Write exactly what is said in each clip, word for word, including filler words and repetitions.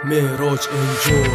معراج اینجور.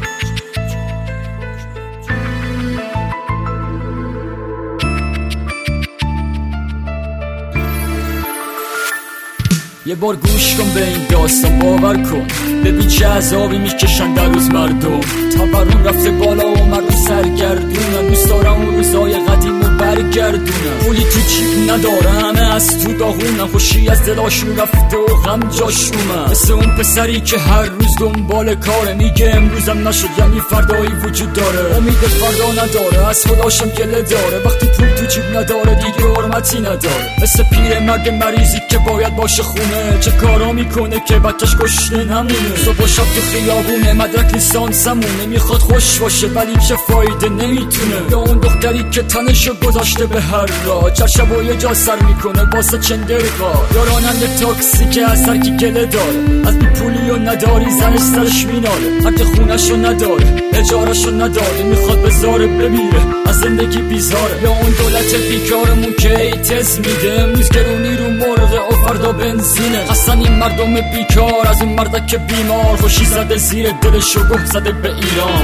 یه بار گوش کن به این داستان، باور کن ببین چه عذابی میکشن در روز مردم. تورم رفته بالا و مردم سرگردونن، دوست دارم اون روزای قدیم رو برگردونم. پولی تو جیب نداره، همه از تو داغونن، خوشی از دلاشون رفته و غم جاش اومد. مثل اون پسری که هر روز دنبال کاره، میگه امروزم نشد یعنی فردایی وجود داره. امید فردا نداره، از خداشم گله داره، وقتی پول تو جیب نداره دیگه حرمتی نداره. مثل پیر مرد مریضی که باید باشه خونه، چه کارا میکنه که بچهش گشنه نمونه. صبح و شب تو خیابونه، مدرک لیسانسمونه، میخواد خوش باشه ولی چه فایده نمیتونه. یا اون دختری که تنشو گذاشته به هر راه، چشم و یه جا سر میکنه واسه چندرگاه. یا راننده تاکسی که از هر کی گله داره، از بی پولی و نداری زنش سرش میناله. هر که خونشو نداره اجارشو نداره، میخواد بذاره بمیره از زندگی بیزاره. یا اون دولت بیکارمون که ایتز میده، امروز گرونی رو مرغه و فردا بنزینه. اصلا این مردم بیکار از این مرد که بیمار، خوشی زده زیر دلشو گه زده به ایران.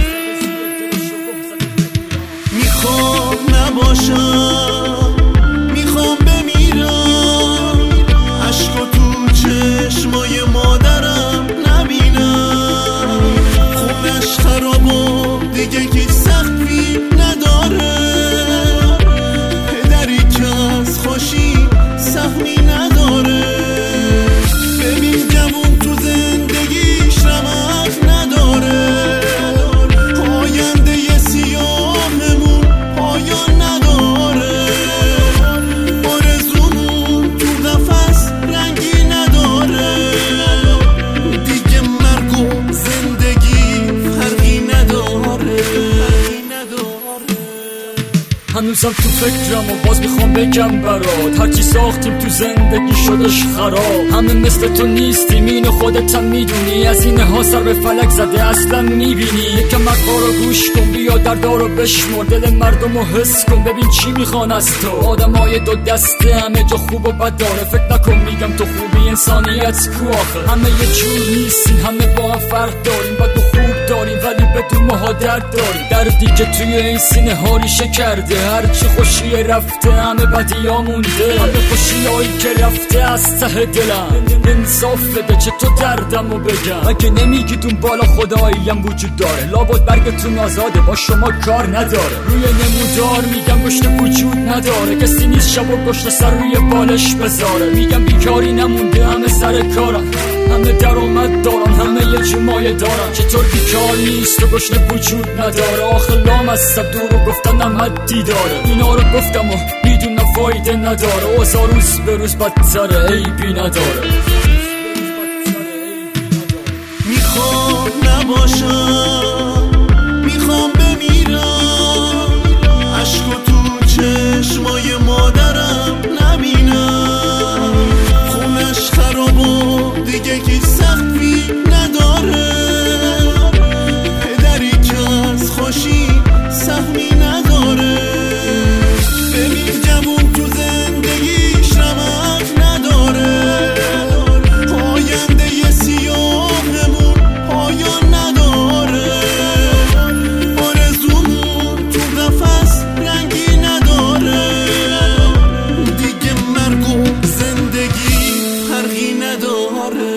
میخوام نباشم، میخوام بمیرم، عشق تو چشمای مادرم نبینم. خونش خراب و دیگه هیچ سقفی نداره، پدری که از خوشی سهمی نداره. ببین جوون تو زندگیش رمق نداره، آینده سیاهمون پایان نداره. آرزومون تو قفس رنگی نداره، دیگه مرگ و زندگی فرقی نداره. هنوزم تو فکرم و باز میخوام بگم برات، هرچی ساختیم تو زندگی شدش خراب. همه مثل تو نیستیم اینو خودت هم میدونی، از اینه ها سر به فلک زده اصلا میبینی. یکم حرفا رو گوش کن، بیا دردا رو بشمر، دل مردم رو حس کن، ببین چی میخوان از تو. آدمای دو دسته همه جا خوب و بد داره، فکر نکن میگم تو خوبی انسانیت کو آخه. همه یه جور نیستین، همه با هم فرق داریم، بد و خوب داریم ولی بدون ماها درد داریم. دردی که توی این سینه ها ریشه کرده، هرچی خوشی رفته همه بدی ها مونده. همه خوشی هایی که رفته از ته دلم، انصاف بده چه تو دردمو بگم. مگه نمیگی دون بالا خدایی هم وجود داره، لابد برگتون آزاده با شما کار نداره. روی نمودار میگم گشت وجود نداره، کسی نیست شب و گشت سر روی بالش بذاره. میگم بیکاری نمونده، همه سر کارن، همه درآمد دارن، همه یه جمایه دارن. چطور بیکار نیست و گشنه وجود نداره؟ آخه لام از صد دور و گفتنم حدی داره. اینا رو گفتم و میدونم فایده نداره، اوضاع روز به روز بدتره عیبی نداره. میخوام نباشم، میخوام بمیرم، عشق تو چشمای مادرم نبینم. خونش خراب و دیگه هیچ سقفی نداره، پدری که از خوشی سهمی نداره. ببین جوون تو زندگیش رمق نداره، آینده سیاهمون پایان نداره. آرزومون تو قفس رنگی نداره، دیگه مرگ و زندگی فرقی نداره.